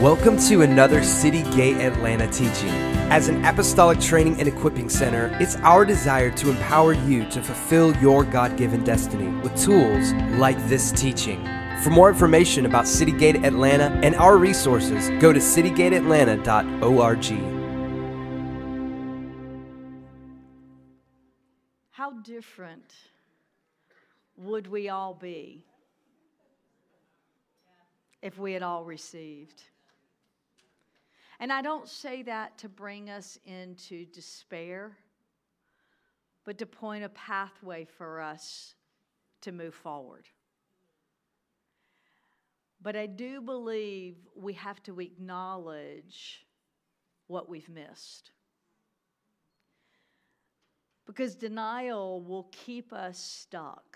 Welcome to another City Gate Atlanta teaching. As an apostolic training and equipping center, it's our desire to empower you to fulfill your God-given destiny with tools like this teaching. For more information about City Gate Atlanta and our resources, go to citygateatlanta.org. How different would we all be if we had all received? And I don't say that to bring us into despair, but to point a pathway for us to move forward. But I do believe we have to acknowledge what we've missed. Because denial will keep us stuck.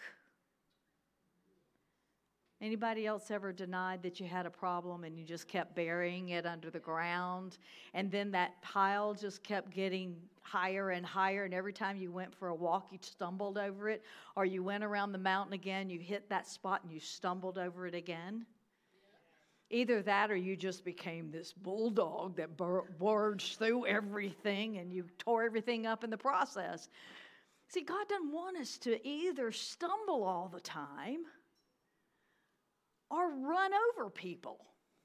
Anybody else ever denied that you had a problem and you just kept burying it under the ground? And then that pile just kept getting higher and higher, and every time you went for a walk, you stumbled over it? Or you went around the mountain again, you hit that spot and you stumbled over it again? Either that or you just became this bulldog that barged through everything and you tore everything up in the process. See, God doesn't want us to either stumble all the time or run over people.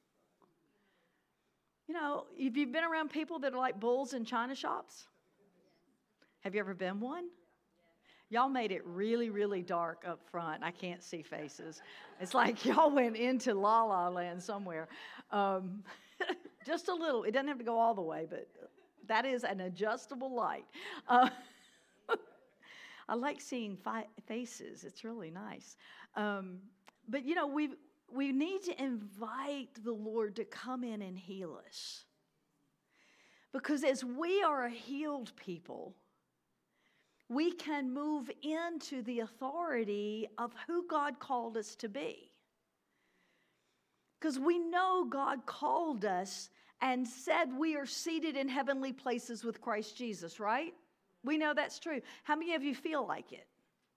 You know, if you've been around people that are like bulls in china shops, have you ever been one? Y'all made it really, really dark up front. I can't see faces. It's like y'all went into La La Land somewhere. Just a little. It doesn't have to go all the way, but that is an adjustable light. I like seeing faces. It's really nice. But, you know, we need to invite the Lord to come in and heal us. Because as we are a healed people, we can move into the authority of who God called us to be. Because we know God called us and said we are seated in heavenly places with Christ Jesus, right? We know that's true. How many of you feel like it?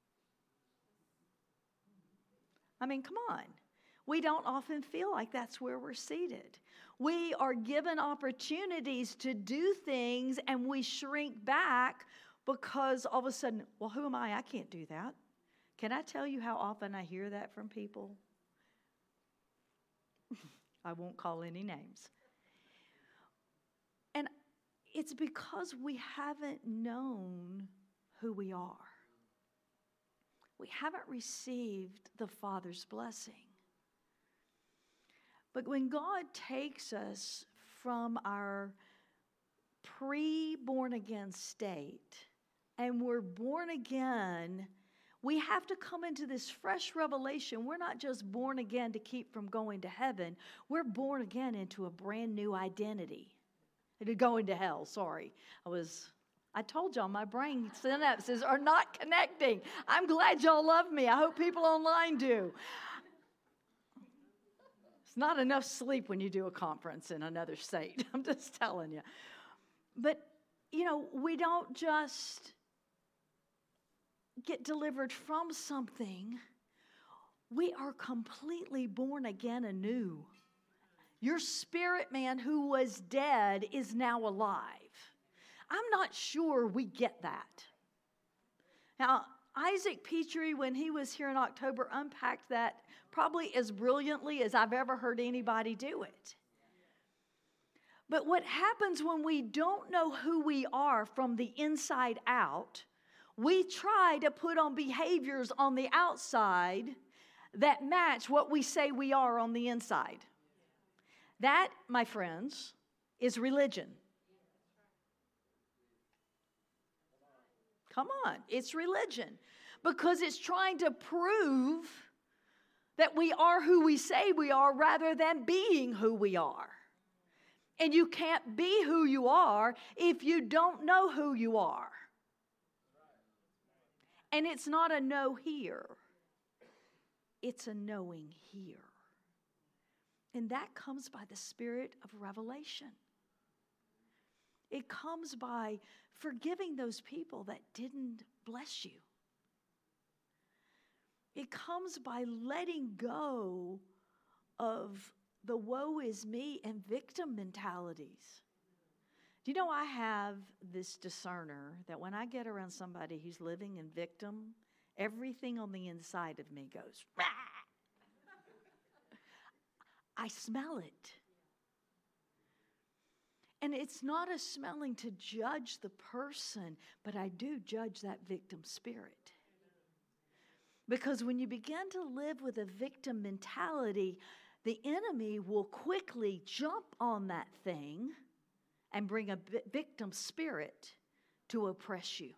I mean, come on. We don't often feel like that's where we're seated. We are given opportunities to do things and we shrink back because all of a sudden, well, who am I? I can't do that. Can I tell you how often I hear that from people? I won't call any names. And it's because we haven't known who we are. We haven't received the Father's blessing. But when God takes us from our pre-born again state and we're born again, we have to come into this fresh revelation. We're not just born again to keep from going to heaven. We're born again into a brand new identity. To go into hell, sorry. I told y'all my brain synapses are not connecting. I'm glad y'all love me. I hope people online do. It's not enough sleep when you do a conference in another state. I'm just telling you. But, you know, we don't just get delivered from something. We are completely born again anew. Your spirit man who was dead is now alive. I'm not sure we get that. Now, Isaac Petrie, when he was here in October, unpacked that probably as brilliantly as I've ever heard anybody do it. But what happens when we don't know who we are from the inside out, we try to put on behaviors on the outside that match what we say we are on the inside. That, my friends, is religion. Come on, it's religion. Because it's trying to prove that we are who we say we are rather than being who we are. And you can't be who you are if you don't know who you are. And it's not a know here. It's a knowing here. And that comes by the spirit of revelation. It comes by forgiving those people that didn't bless you. It comes by letting go of the woe is me and victim mentalities. Do you know I have this discerner that when I get around somebody who's living in victim, everything on the inside of me goes, rah! I smell it. And it's not a smelling to judge the person, but I do judge that victim spirit. Because when you begin to live with a victim mentality, the enemy will quickly jump on that thing and bring a victim spirit to oppress you.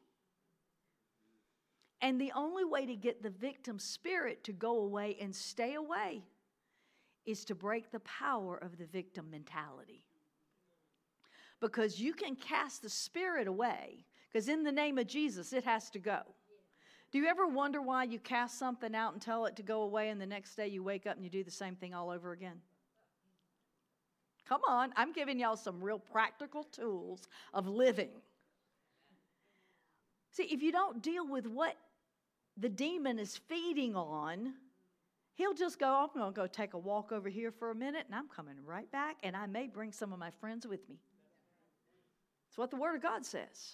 And the only way to get the victim spirit to go away and stay away is to break the power of the victim mentality. Because you can cast the spirit away, because in the name of Jesus, it has to go. Do you ever wonder why you cast something out and tell it to go away, and the next day you wake up and you do the same thing all over again? Come on, I'm giving y'all some real practical tools of living. See, if you don't deal with what the demon is feeding on, he'll just go, I'm going to go take a walk over here for a minute, and I'm coming right back, and I may bring some of my friends with me. That's what the Word of God says.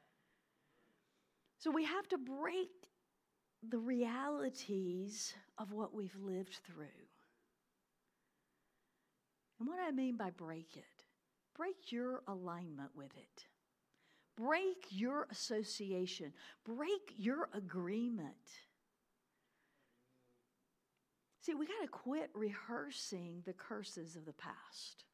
So we have to break the realities of what we've lived through. And what I mean by break your alignment with it. Break your association. Break your agreement. See, we got to quit rehearsing the curses of the past.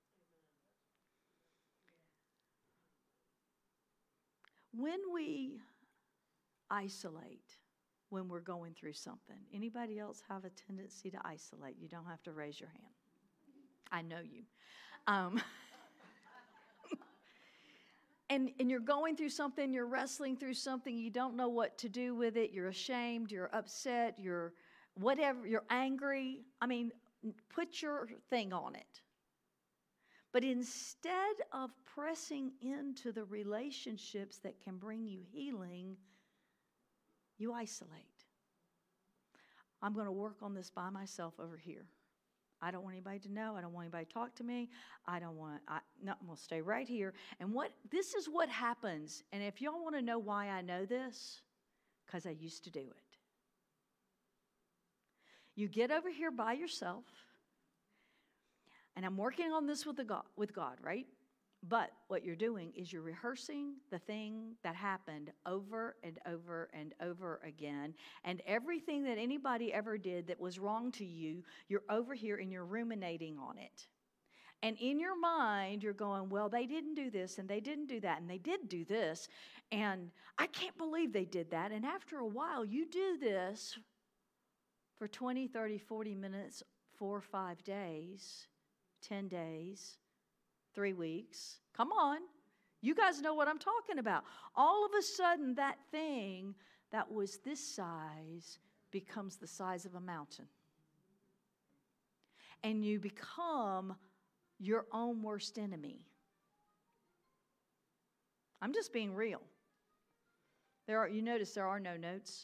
When we isolate, when we're going through something, anybody else have a tendency to isolate? You don't have to raise your hand. I know you. And you're going through something, you're wrestling through something, you don't know what to do with it, you're ashamed, you're upset, you're whatever, you're angry. I mean, put your thing on it. But instead of pressing into the relationships that can bring you healing, you isolate. I'm going to work on this by myself over here. I don't want anybody to know. I don't want anybody to talk to me. I'm going to stay right here. And this is what happens. And if y'all want to know why I know this, because I used to do it. You get over here by yourself. And I'm working on this with God, right? But what you're doing is you're rehearsing the thing that happened over and over and over again. And everything that anybody ever did that was wrong to you, you're over here and you're ruminating on it. And in your mind, you're going, well, they didn't do this and they didn't do that and they did do this. And I can't believe they did that. And after a while, you do this for 20, 30, 40 minutes, 4 or 5 days. 10 days, 3 weeks. Come on. You guys know what I'm talking about. All of a sudden, that thing that was this size becomes the size of a mountain. And you become your own worst enemy. I'm just being real. You notice there are no notes.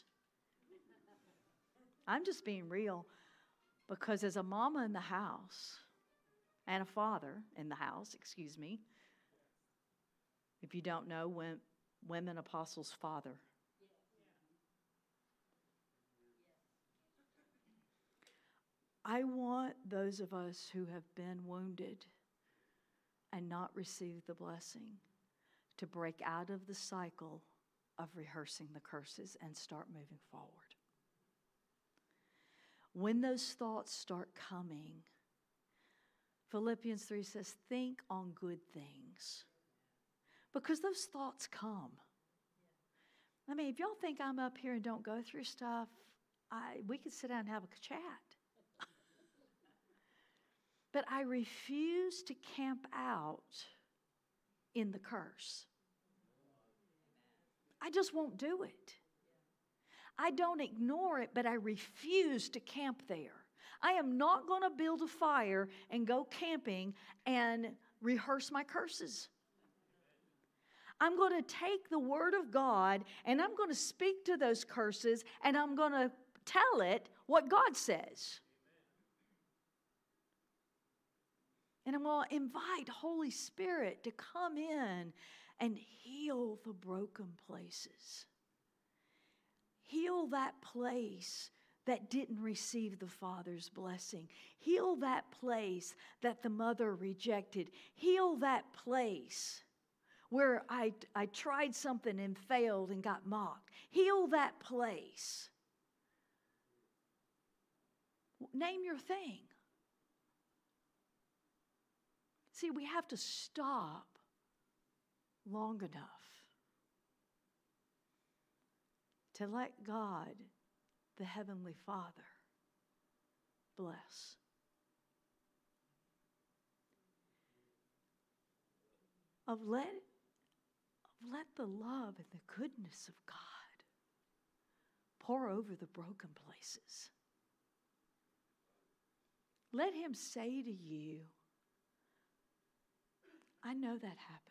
I'm just being real because as a mama in the house, and a father in the house, if you don't know, women apostles' father. I want those of us who have been wounded and not received the blessing to break out of the cycle of rehearsing the curses and start moving forward. When those thoughts start coming, Philippians 3 says, think on good things. Because those thoughts come. I mean, if y'all think I'm up here and don't go through stuff, we could sit down and have a chat. But I refuse to camp out in the curse. I just won't do it. I don't ignore it, but I refuse to camp there. I am not going to build a fire and go camping and rehearse my curses. I'm going to take the Word of God and I'm going to speak to those curses and I'm going to tell it what God says. And I'm going to invite Holy Spirit to come in and heal the broken places. Heal that place that didn't receive the Father's blessing. Heal that place that the mother rejected. Heal that place where I tried something and failed and got mocked. Heal that place. Name your thing. See, we have to stop long enough to let God, the Heavenly Father, bless. Let the love and the goodness of God pour over the broken places. Let Him say to you, I know that happened.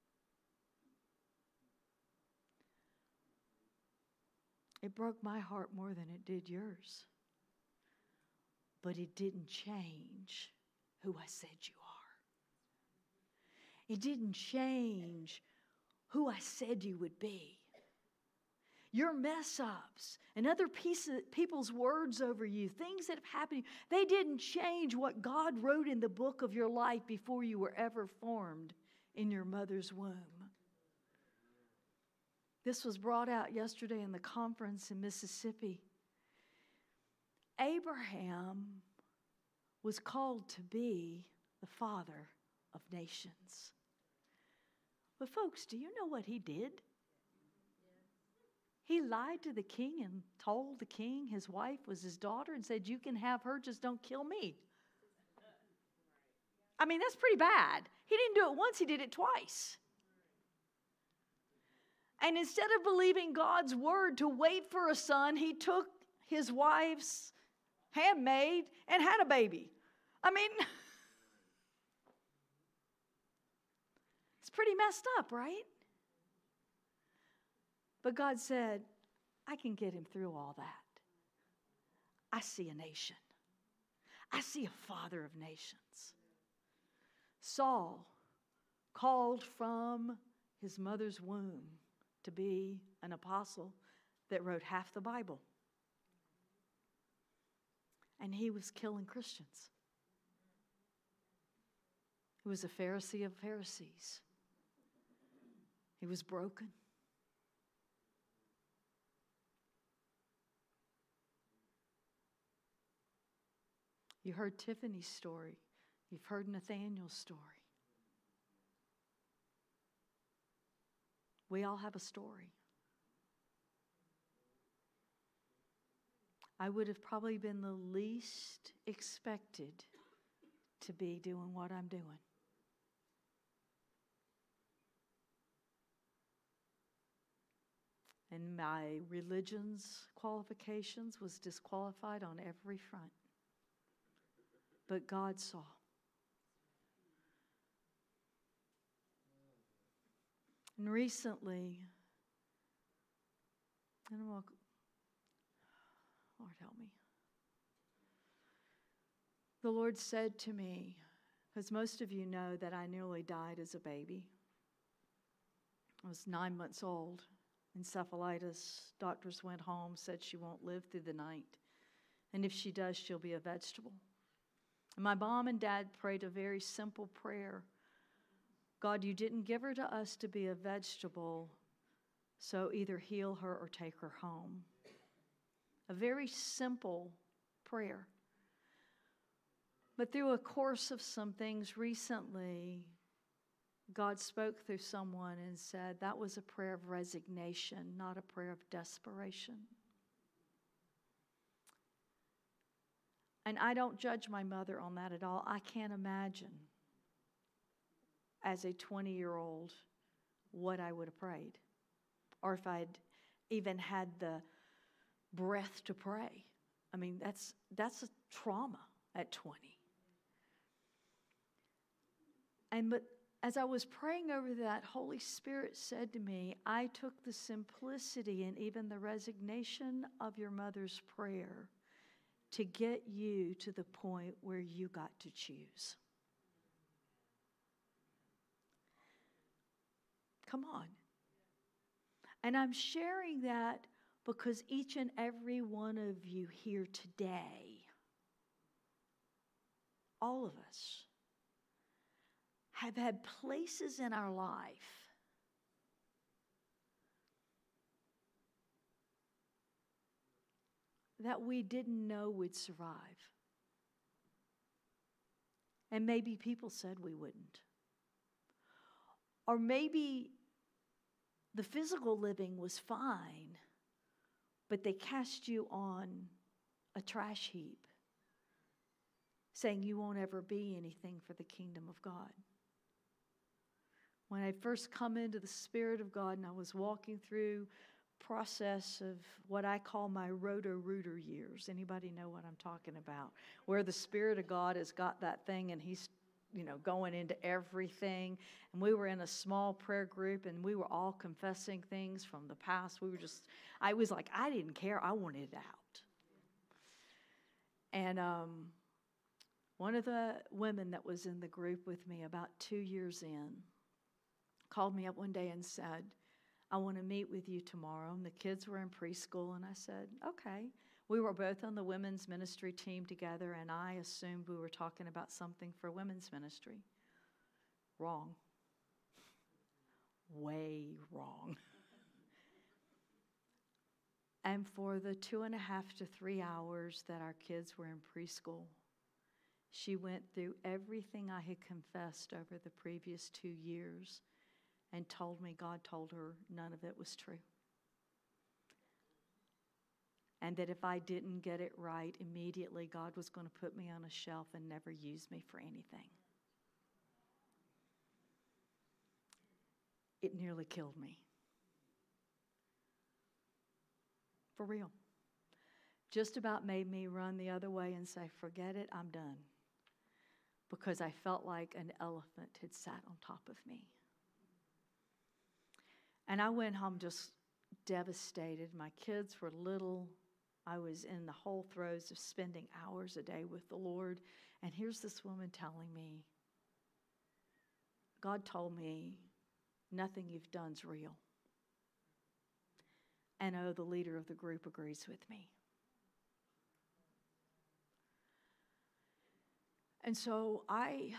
It broke my heart more than it did yours. But it didn't change who I said you are. It didn't change who I said you would be. Your mess ups and other people's words over you, things that have happened, they didn't change what God wrote in the book of your life before you were ever formed in your mother's womb. This was brought out yesterday in the conference in Mississippi. Abraham was called to be the father of nations. But folks, do you know what he did? He lied to the king and told the king his wife was his daughter and said, you can have her, just don't kill me. I mean, that's pretty bad. He didn't do it once, he did it twice. And instead of believing God's word to wait for a son, he took his wife's handmaid and had a baby. I mean, it's pretty messed up, right? But God said, I can get him through all that. I see a nation. I see a father of nations. Saul, called from his mother's womb to be an apostle that wrote half the Bible. And he was killing Christians. He was a Pharisee of Pharisees. He was broken. You heard Tiffany's story. You've heard Nathaniel's story. We all have a story. I would have probably been the least expected to be doing what I'm doing. And my religion's qualifications was disqualified on every front. But God saw. And recently, and Lord help me. The Lord said to me, because most of you know that I nearly died as a baby. I was 9 months old. Encephalitis. Doctors went home, said she won't live through the night. And if she does, she'll be a vegetable. And my mom and dad prayed a very simple prayer. God, you didn't give her to us to be a vegetable, so either heal her or take her home. A very simple prayer. But through a course of some things recently, God spoke through someone and said that was a prayer of resignation, not a prayer of desperation. And I don't judge my mother on that at all. I can't imagine as a 20-year-old what I would have prayed, or if I'd even had the breath to pray. I mean, that's a trauma at 20. But as I was praying over that, Holy Spirit said to me, I took the simplicity and even the resignation of your mother's prayer to get you to the point where you got to choose. Come on. And I'm sharing that because each and every one of you here today, all of us, have had places in our life that we didn't know would survive. And maybe people said we wouldn't. Or maybe the physical living was fine, but they cast you on a trash heap, saying you won't ever be anything for the kingdom of God. When I first come into the Spirit of God and I was walking through process of what I call my roto-rooter years. Anybody know what I'm talking about? Where the Spirit of God has got that thing and He's, going into everything. And we were in a small prayer group and we were all confessing things from the past. I was like, I didn't care. I wanted it out. And one of the women that was in the group with me about 2 years in called me up one day and said, I want to meet with you tomorrow. And the kids were in preschool, and I said, okay. We were both on the women's ministry team together, and I assumed we were talking about something for women's ministry. Wrong. Way wrong. And for the 2.5 to 3 hours that our kids were in preschool, she went through everything I had confessed over the previous 2 years and told me God told her none of it was true. And that if I didn't get it right immediately, God was going to put me on a shelf and never use me for anything. It nearly killed me. For real. Just about made me run the other way and say, forget it, I'm done. Because I felt like an elephant had sat on top of me. And I went home just devastated. My kids were little. I was in the whole throes of spending hours a day with the Lord. And here's this woman telling me, God told me, nothing you've done's real. And the leader of the group agrees with me. And so I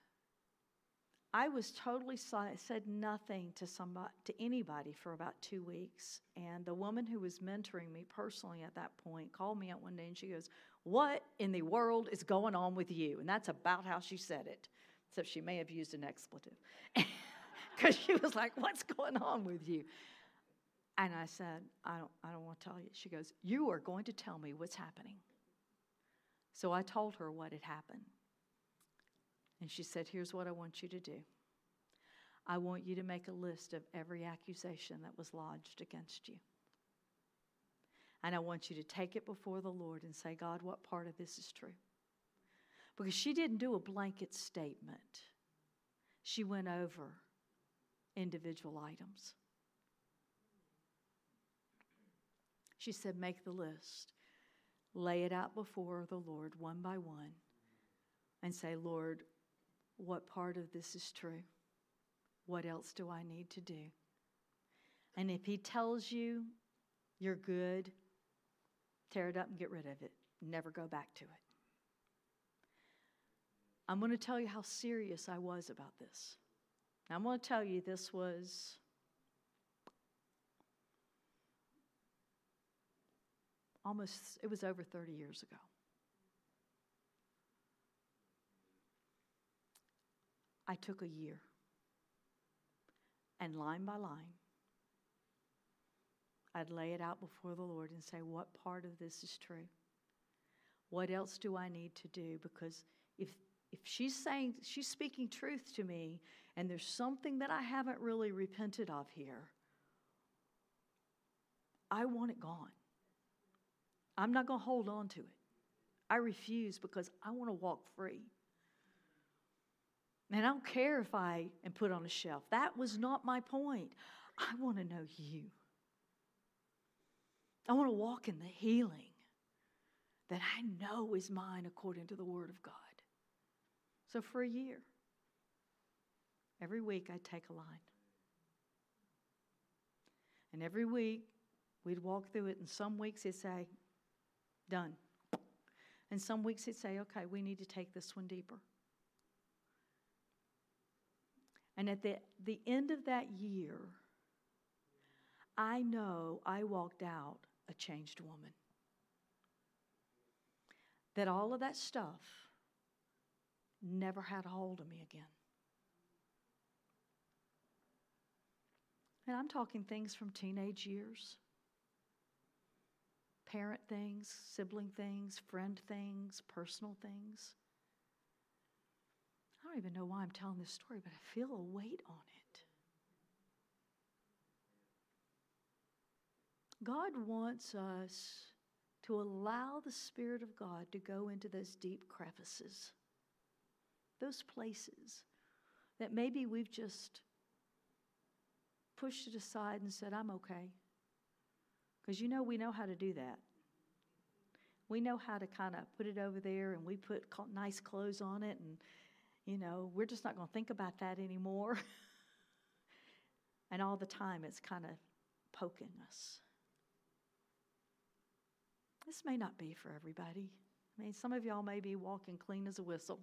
was totally silent, said nothing to anybody for about 2 weeks. And the woman who was mentoring me personally at that point called me up one day and she goes, what in the world is going on with you? And that's about how she said it, except she may have used an expletive. Because she was like, what's going on with you? And I said, I don't want to tell you. She goes, you are going to tell me what's happening. So I told her what had happened. And she said, here's what I want you to do. I want you to make a list of every accusation that was lodged against you. And I want you to take it before the Lord and say, God, what part of this is true? Because she didn't do a blanket statement. She went over individual items. She said, make the list. Lay it out before the Lord one by one and say, Lord, what part of this is true? What else do I need to do? And if He tells you you're good, tear it up and get rid of it. Never go back to it. I'm going to tell you how serious I was about this. Now, I'm going to tell you this was it was over 30 years ago. I took a year, and line by line, I'd lay it out before the Lord and say, what part of this is true? What else do I need to do? Because if she's speaking truth to me, and there's something that I haven't really repented of here, I want it gone. I'm not going to hold on to it. I refuse because I want to walk free. And I don't care if I am put on a shelf. That was not my point. I want to know you. I want to walk in the healing that I know is mine according to the Word of God. So for a year, every week I'd take a line. And every week, we'd walk through it, and some weeks it'd say, done. And some weeks it'd say, okay, we need to take this one deeper. And at the end of that year, I know I walked out a changed woman. That all of that stuff never had a hold of me again. And I'm talking things from teenage years, parent things, sibling things, friend things, personal things. I don't even know why I'm telling this story, but I feel a weight on it. God wants us to allow the Spirit of God to go into those deep crevices, those places that maybe we've just pushed it aside and said, I'm okay. Because we know how to do that. We know how to kind of put it over there, and we put nice clothes on it, and, we're just not going to think about that anymore. And all the time it's kind of poking us. This may not be for everybody. I mean, some of y'all may be walking clean as a whistle.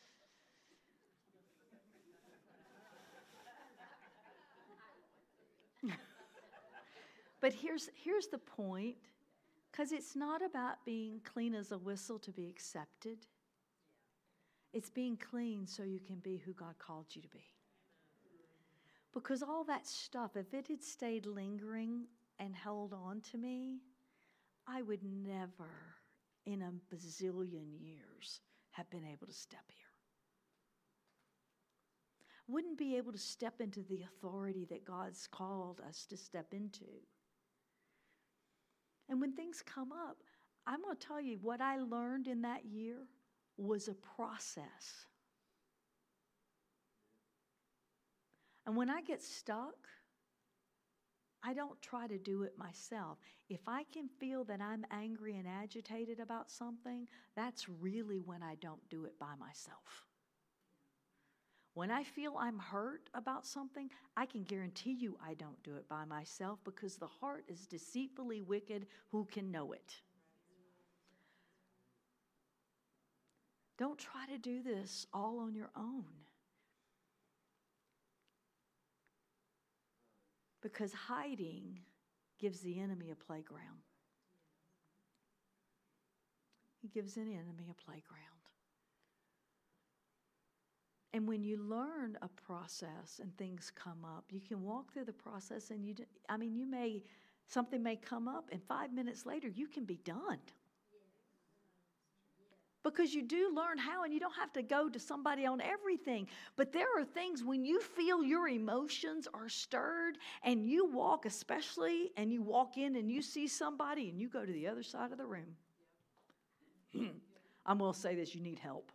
But here's the point, because it's not about being clean as a whistle to be accepted. It's being clean so you can be who God called you to be. Because all that stuff, if it had stayed lingering and held on to me, I would never in a bazillion years have been able to step here. Wouldn't be able to step into the authority that God's called us to step into. And when things come up, I'm going to tell you what I learned in that year was a process. And when I get stuck, I don't try to do it myself. If I can feel that I'm angry and agitated about something, that's really when I don't do it by myself. When I feel I'm hurt about something, I can guarantee you I don't do it by myself, because the heart is deceitfully wicked. Who can know it? Don't try to do this all on your own. Because hiding gives the enemy a playground. He gives the enemy a playground. And when you learn a process and things come up, you can walk through the process, and something may come up, and 5 minutes later you can be done. Because you do learn how, and you don't have to go to somebody on everything. But there are things when you feel your emotions are stirred, and you walk especially, and you walk in and you see somebody and you go to the other side of the room. I'm going to say this, you need help.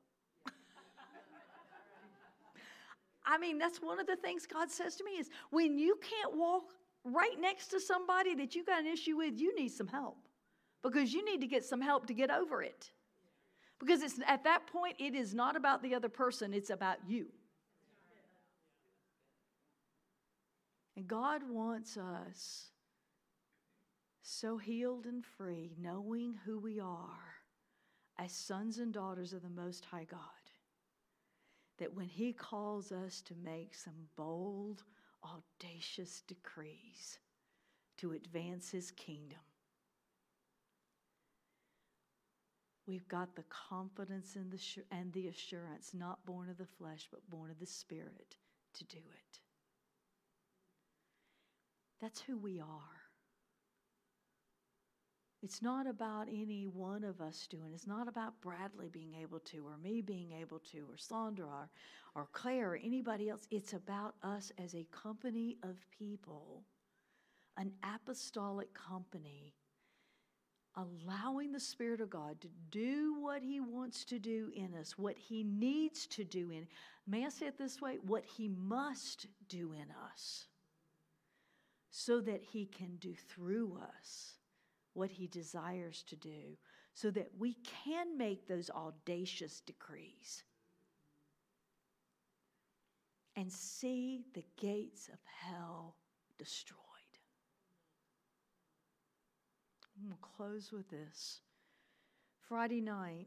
That's one of the things God says to me is, when you can't walk right next to somebody that you got an issue with, you need some help. Because you need to get some help to get over it. Because at that point, it is not about the other person, it's about you. And God wants us so healed and free, knowing who we are as sons and daughters of the Most High God, that when He calls us to make some bold, audacious decrees to advance His kingdom, we've got the confidence and the assurance, not born of the flesh, but born of the Spirit, to do it. That's who we are. It's not about any one of us doing it. It's not about Bradley being able to, or me being able to, or Sandra, or Claire, or anybody else. It's about us as a company of people, an apostolic company, allowing the Spirit of God to do what He wants to do in us, what He needs to do in. May I say it this way? What He must do in us, so that He can do through us what He desires to do, so that we can make those audacious decrees and see the gates of hell destroyed. I'm going to close with this. Friday night,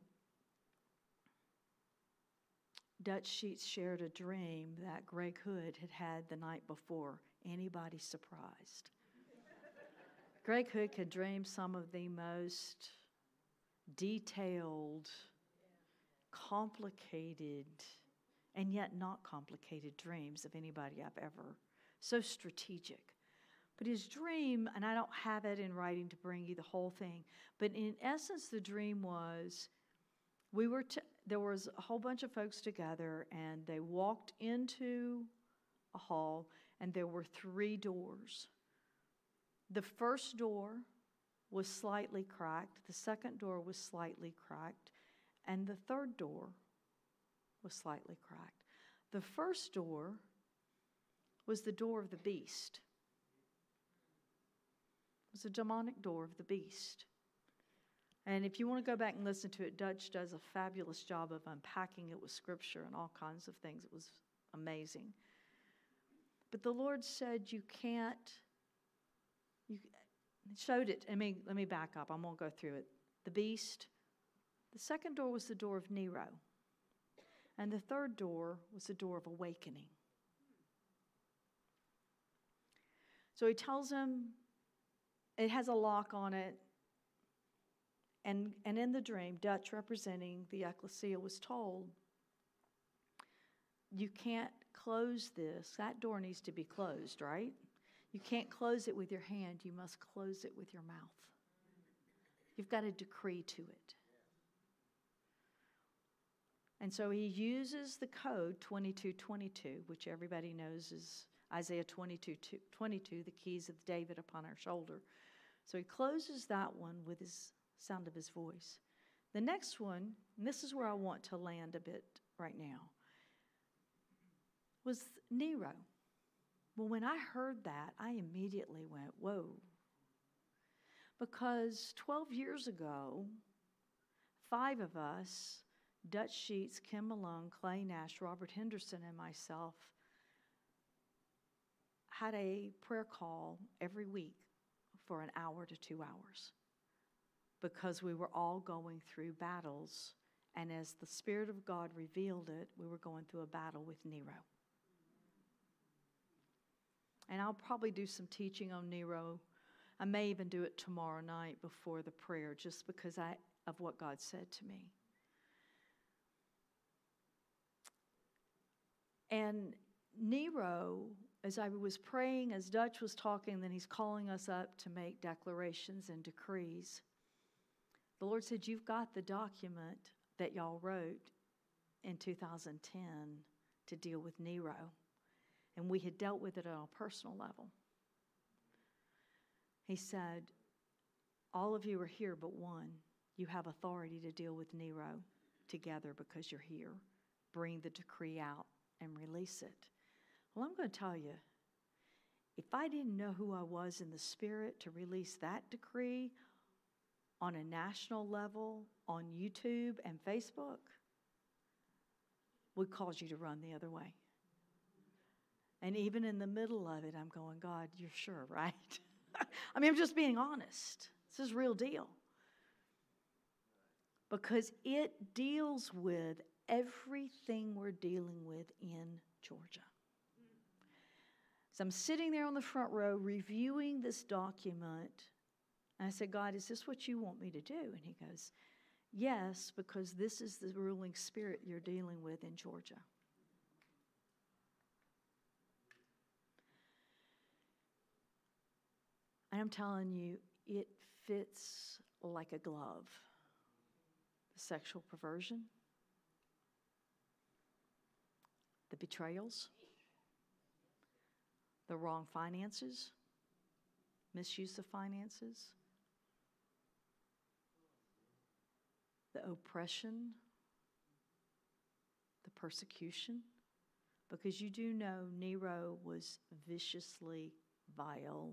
Dutch Sheets shared a dream that Greg Hood had had the night before. Anybody surprised? Greg Hood could dream some of the most detailed, complicated, and yet not complicated dreams of anybody I've ever. So strategic. But his dream, and I don't have it in writing to bring you the whole thing, but in essence the dream was there was a whole bunch of folks together, and they walked into a hall, and there were 3 doors. The first door was slightly cracked, the second door was slightly cracked, and the third door was slightly cracked. The first door was the door of the beast. It was a demonic door of the beast. And if you want to go back and listen to it, Dutch does a fabulous job of unpacking it with scripture and all kinds of things. It was amazing. But the Lord said you showed it. Let me back up. I won't go through it. The beast. The second door was the door of Nero. And the third door was the door of awakening. So he tells him, it has a lock on it. And in the dream, Dutch, representing the ecclesia, was told, you can't close this. That door needs to be closed, right? You can't close it with your hand. You must close it with your mouth. You've got a decree to it. And so he uses the code 22:22, which everybody knows is Isaiah 22:22, the keys of David upon our shoulder. So he closes that one with his sound of his voice. The next one, and this is where I want to land a bit right now, was Nero. Well, when I heard that, I immediately went, whoa. Because 12 years ago, 5 of us, Dutch Sheets, Kim Malone, Clay Nash, Robert Henderson, and myself, had a prayer call every week for an hour to 2 hours because we were all going through battles, and as the Spirit of God revealed it, we were going through a battle with Nero. And I'll probably do some teaching on Nero. I may even do it tomorrow night before the prayer, just because of what God said to me. And Nero, as I was praying, as Dutch was talking, then he's calling us up to make declarations and decrees. The Lord said, you've got the document that y'all wrote in 2010 to deal with Nero. And we had dealt with it on a personal level. He said, all of you are here but one. You have authority to deal with Nero together because you're here. Bring the decree out and release it. Well, I'm going to tell you, if I didn't know who I was in the Spirit to release that decree on a national level, on YouTube and Facebook, would cause you to run the other way. And even in the middle of it, I'm going, God, you're sure, right? I mean, I'm just being honest. This is real deal. Because it deals with everything we're dealing with in Georgia. So I'm sitting there on the front row reviewing this document. And I said, God, is this what you want me to do? And he goes, yes, because this is the ruling spirit you're dealing with in Georgia. And I'm telling you, it fits like a glove. The sexual perversion, the betrayals, the wrong finances, misuse of finances, the oppression, the persecution. Because you do know Nero was viciously vile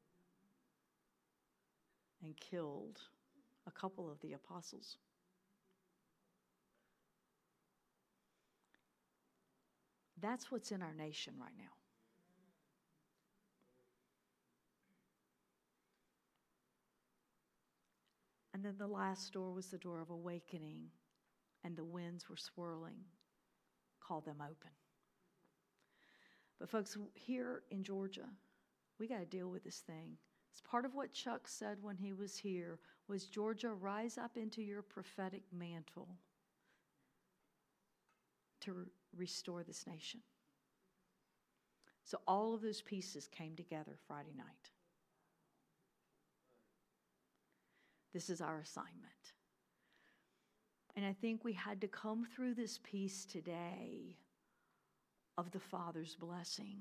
and killed a couple of the apostles. That's what's in our nation right now. And then the last door was the door of awakening, and the winds were swirling. Call them open. But folks, here in Georgia, we got to deal with this thing. It's part of what Chuck said when he was here was, Georgia, rise up into your prophetic mantle to restore this nation. So all of those pieces came together Friday night. This is our assignment. And I think we had to come through this piece today of the Father's blessing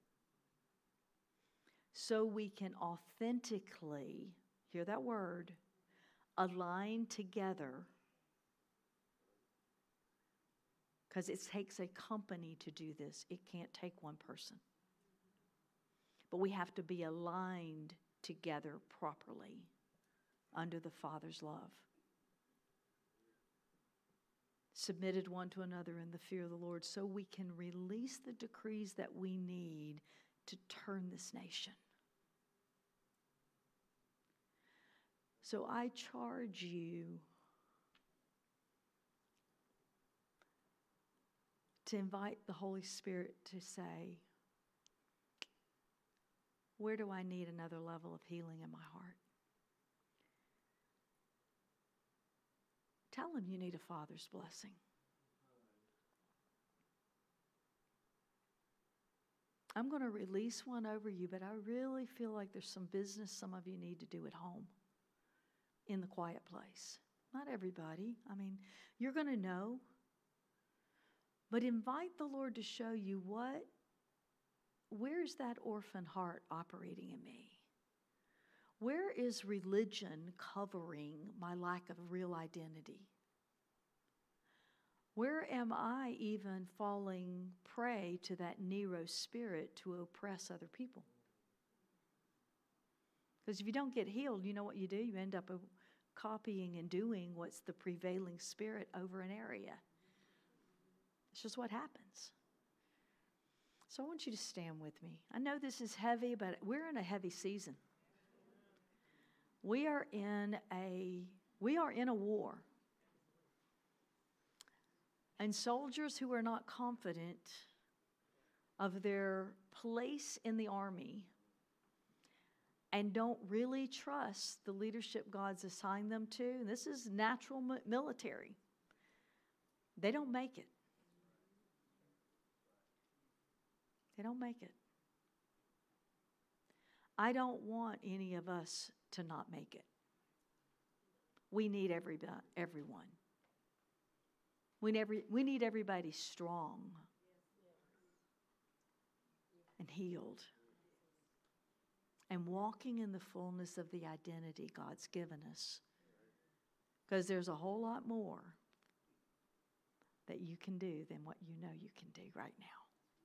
so we can authentically, hear that word, align together. Because it takes a company to do this. It can't take one person. But we have to be aligned together properly under the Father's love. Submitted one to another in the fear of the Lord so we can release the decrees that we need to turn this nation. So I charge you to invite the Holy Spirit to say, where do I need another level of healing in my heart? Tell him you need a Father's blessing. I'm going to release one over you, but I really feel like there's some business some of you need to do at home, in the quiet place. Not everybody. I mean, you're going to know. But invite the Lord to show you where's that orphan heart operating in me? Where is religion covering my lack of real identity? Where am I even falling prey to that Nero spirit to oppress other people? Because if you don't get healed, you know what you do? You end up copying and doing what's the prevailing spirit over an area. It's just what happens. So I want you to stand with me. I know this is heavy, but we're in a heavy season. We are in a war. And soldiers who are not confident of their place in the army and don't really trust the leadership God's assigned them to, and this is natural military, they don't make it. They don't make it. I don't want any of us to not make it. We need everyone. We need everybody strong and healed and walking in the fullness of the identity God's given us. Because there's a whole lot more that you can do than what you know you can do right now.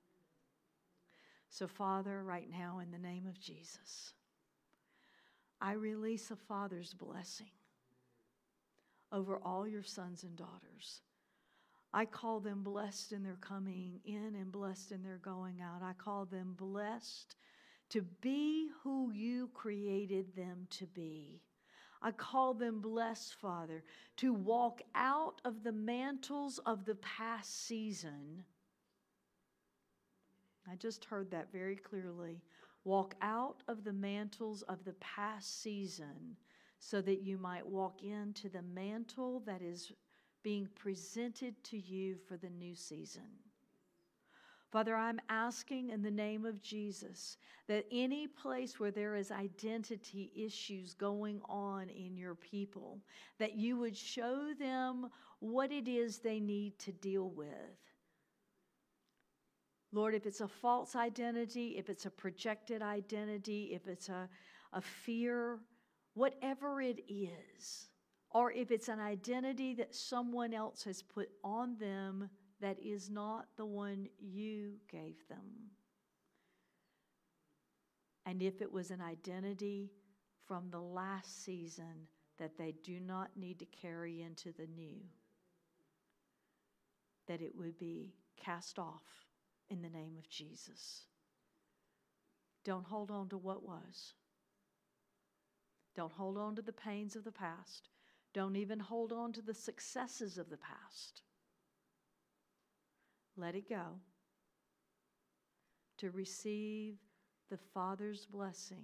So, Father, right now, in the name of Jesus, I release a Father's blessing over all your sons and daughters. I call them blessed in their coming in and blessed in their going out. I call them blessed to be who you created them to be. I call them blessed, Father, to walk out of the mantles of the past season. I just heard that very clearly. Walk out of the mantles of the past season so that you might walk into the mantle that is being presented to you for the new season. Father, I'm asking in the name of Jesus that any place where there is identity issues going on in your people, that you would show them what it is they need to deal with. Lord, if it's a false identity, if it's a projected identity, if it's a fear, whatever it is, or if it's an identity that someone else has put on them that is not the one you gave them. And if it was an identity from the last season that they do not need to carry into the new, that it would be cast off in the name of Jesus. Don't hold on to what was. Don't hold on to the pains of the past. Don't even hold on to the successes of the past. Let it go. To receive the Father's blessing.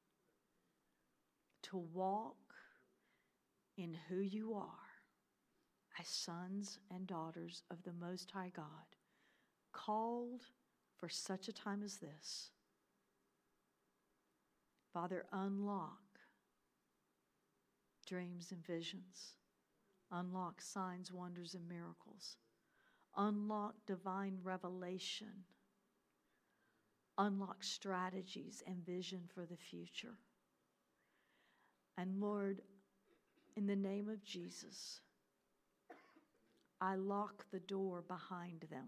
To walk in who you are as sons and daughters of the Most High God, called for such a time as this. Father, unlock dreams and visions. Unlock signs, wonders, and miracles. Unlock divine revelation. Unlock strategies and vision for the future. And Lord, in the name of Jesus, I lock the door behind them.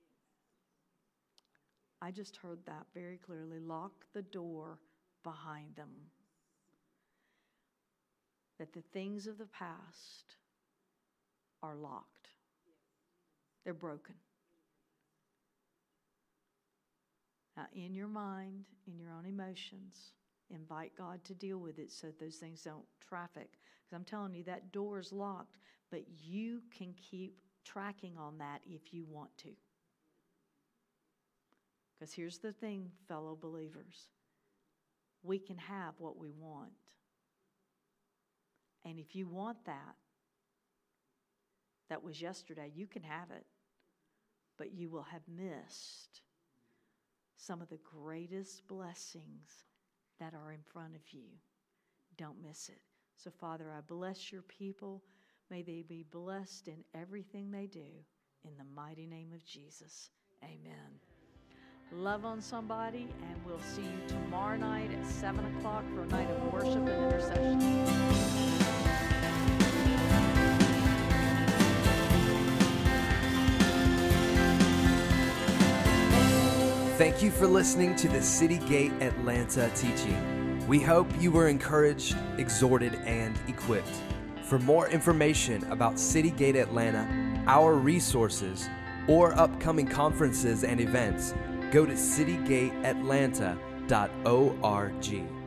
I just heard that very clearly. Lock the door behind them. That the things of the past are locked. They're broken. Now, in your mind, in your own emotions, invite God to deal with it so those things don't traffic. Because I'm telling you, that door is locked, but you can keep tracking on that if you want to. Because here's the thing, fellow believers. We can have what we want. And if you want that, that was yesterday, you can have it. But you will have missed some of the greatest blessings that are in front of you. Don't miss it. So, Father, I bless your people. May they be blessed in everything they do. In the mighty name of Jesus. Amen. Love on somebody, and we'll see you tomorrow night at 7 o'clock for a night of worship and intercession. Thank you for listening to the City Gate Atlanta teaching. We hope you were encouraged, exhorted, and equipped. For more information about City Gate Atlanta, our resources, or upcoming conferences and events, go to citygateatlanta.org.